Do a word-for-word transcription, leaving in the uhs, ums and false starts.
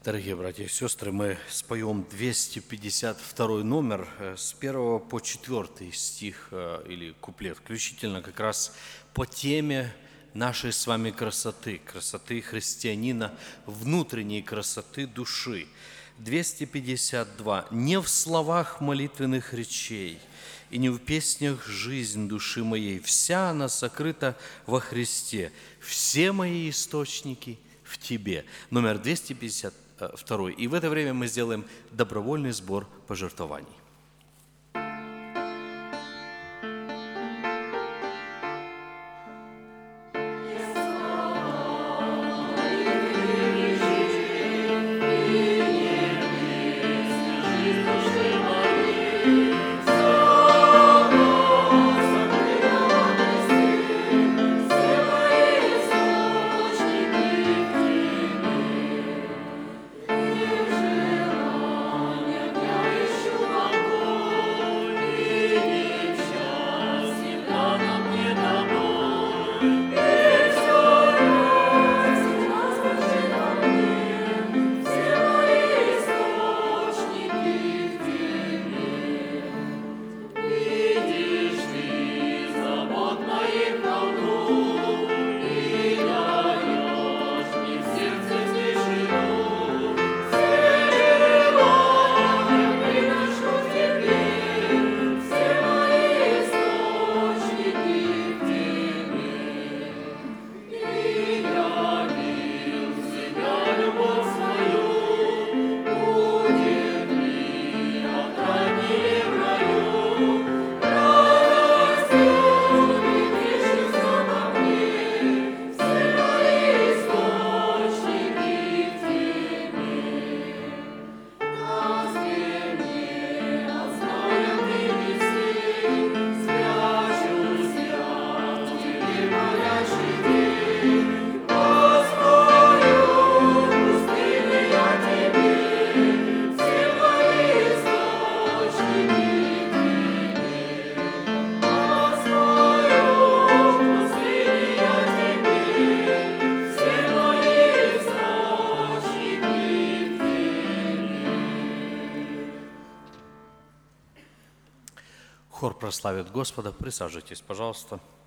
Дорогие братья и сестры, мы споем двести пятьдесят второй номер с первого по четвертый стих или куплет, включительно как раз по теме нашей с вами красоты, красоты христианина, внутренней красоты души. двести пятьдесят два. «Не в словах молитвенных речей и не в песнях жизнь души моей, вся она сокрыта во Христе, все мои источники в Тебе». Номер двести пятьдесят два. И в это время мы сделаем добровольный сбор пожертвований. Хор прославит Господа. Присаживайтесь, пожалуйста.